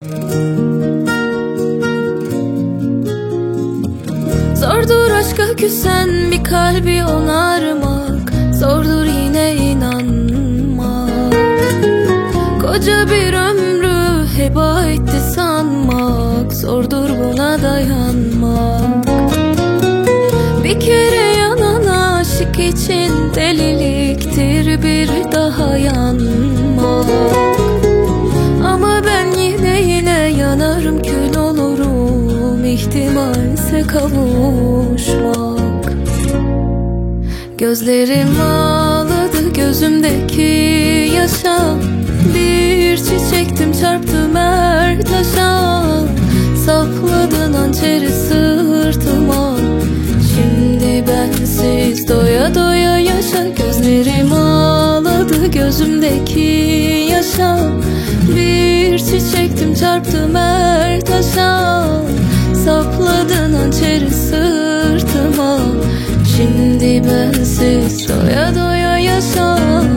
Zordur aşka küsen bir kalbi onarmak, zordur yine inanmak. Koca bir ömrü heba etti sanmak, zordur buna dayanmak. Bir kere yanan aşık için deliliktir bir daha yanmak. Ama ben yine yanarım, kül olurum, ihtimalse kavuşmak. Gözlerim ağladı gözümdeki yaşa, bir çiçektim çarptım her taşa. Sapladın hançeri sırtıma, şimdi bensiz doya doya yaşa. Gözlerim ağladı gözümdeki yaşa, bir çiçektim çarptım her taşa. Sapladın hançeri sırtıma, şimdi bensiz doya doya yaşa.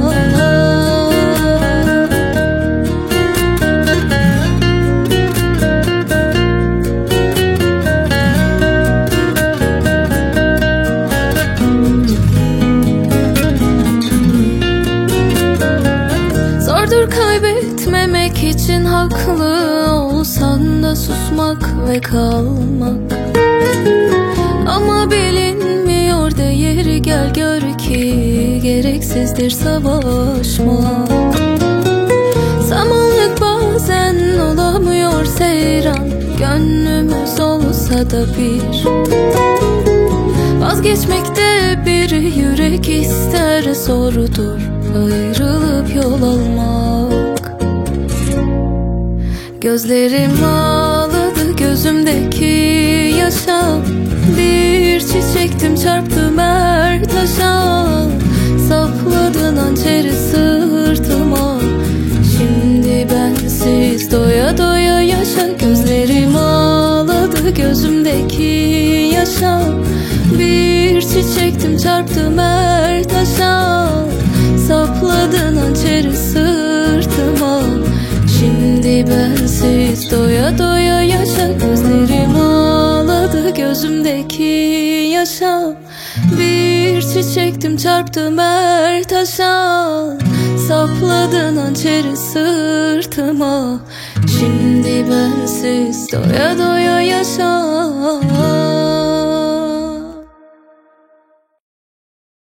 Zordur kaybetmemek için haklı olsan da susmak ve kalmak. Ama bilinmiyor değeri, gel gör ki gereksizdir savaşmak. Samanlık bazen olamıyor seyran, gönlümüz olsa da bir. Vazgeçmekte bir yürek ister, zordur ayrılıp yol almak. Gözlerim ağladı gözümdeki yaşa, bir çiçektim çarptım her taşa. Sapladın hançeri sırtıma, şimdi bensiz doya doya yaşa. Gözlerim ağladı gözümdeki yaşa, bir çiçektim çarptım her taşa. Sapladın hançeri sırtıma, şimdi bensiz doya doya yaşa. Gözlerim ağladı gözümdeki yaşa, bir çiçektim çarptım her taşa. Sapladın hançeri sırtıma, şimdi bensiz doya doya yaşa.